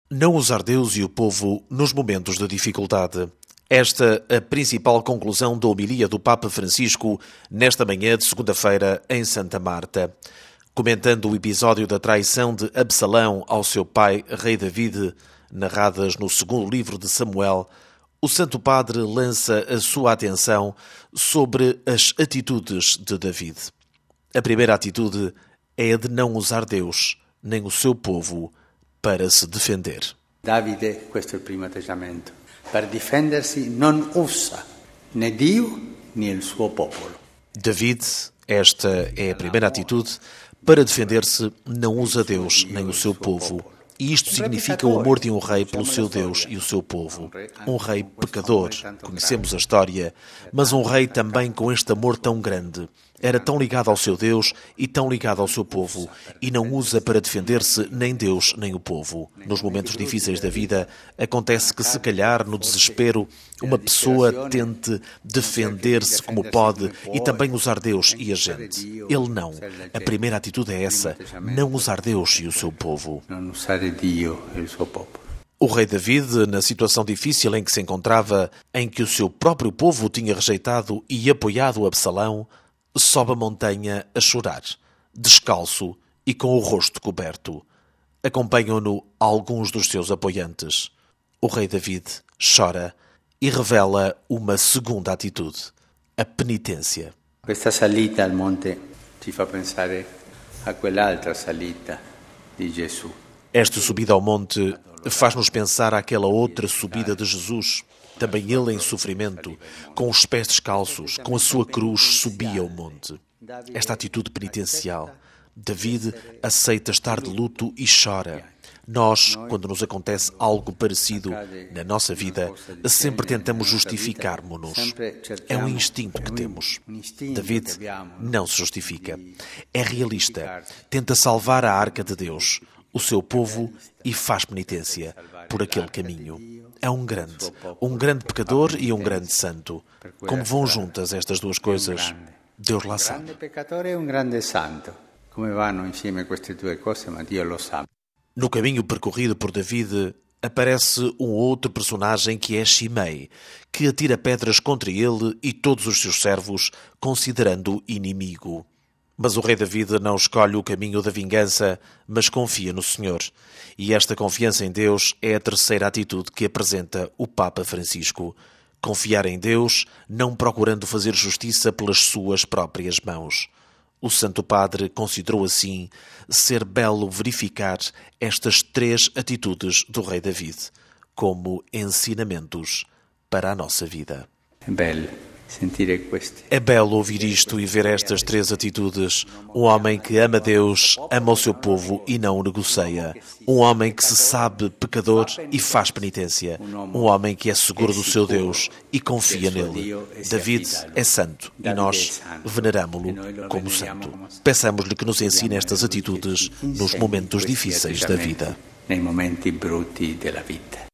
Não usar Deus e o povo nos momentos de dificuldade. Esta a principal conclusão da homilia do Papa Francisco nesta manhã de segunda-feira em Santa Marta. Comentando o episódio da traição de Absalão ao seu pai, rei David, narradas no segundo livro de Samuel, o Santo Padre lança a sua atenção sobre as atitudes de David. A primeira atitude é a de não usar Deus, nem o seu povo, para se defender. Davide, questo è il primo atteggiamento. Per difendersi non usa né Dio né il suo popolo. David, esta é a primeira atitude, para defender-se não usa Deus nem o seu povo. E isto significa o amor de um rei pelo seu Deus e o seu povo. Um rei pecador, conhecemos a história, mas um rei também com este amor tão grande. Era tão ligado ao seu Deus e tão ligado ao seu povo, e não usa para defender-se nem Deus nem o povo. Nos momentos difíceis da vida, acontece que, se calhar, no desespero, uma pessoa tente defender-se como pode e também usar Deus e a gente. Ele não. A primeira atitude é essa, não usar Deus e o seu povo. O rei David, na situação difícil em que se encontrava, em que o seu próprio povo tinha rejeitado e apoiado Absalão, sobe a montanha a chorar, descalço e com o rosto coberto. Acompanham-no alguns dos seus apoiantes. O rei David chora e revela uma segunda atitude, a penitência. Questa salita al monte ci fa pensare a quell'altra salita di Gesù. Esta subida ao monte faz-nos pensar àquela outra subida de Jesus. Também ele em sofrimento, com os pés descalços, com a sua cruz, subia o monte. Esta atitude penitencial. David aceita estar de luto e chora. Nós, quando nos acontece algo parecido na nossa vida, sempre tentamos justificar-nos. É um instinto que temos. David não se justifica. É realista. Tenta salvar a arca de Deus, o seu povo, e faz penitência por aquele caminho. É um grande pecador e um grande santo. Como vão juntas estas duas coisas, Deus lá sabe. Un grande peccatore e un grande santo. Come vanno insieme queste due cose, ma Dio lo sa. No caminho percorrido por David, aparece um outro personagem que é Shimei, que atira pedras contra ele e todos os seus servos, considerando-o inimigo. Mas o rei David não escolhe o caminho da vingança, mas confia no Senhor. E esta confiança em Deus é a terceira atitude que apresenta o Papa Francisco. Confiar em Deus, não procurando fazer justiça pelas suas próprias mãos. O Santo Padre considerou assim ser belo verificar estas três atitudes do rei David como ensinamentos para a nossa vida. É belo ouvir isto e ver estas três atitudes. Um homem que ama Deus, ama o seu povo e não o negocia. Um homem que se sabe pecador e faz penitência. Um homem que é seguro do seu Deus e confia nele. David é santo e nós veneramo-lo como santo. Peçamos-lhe que nos ensine estas atitudes nos momentos difíceis da vida. Nei momenti brutti della vita.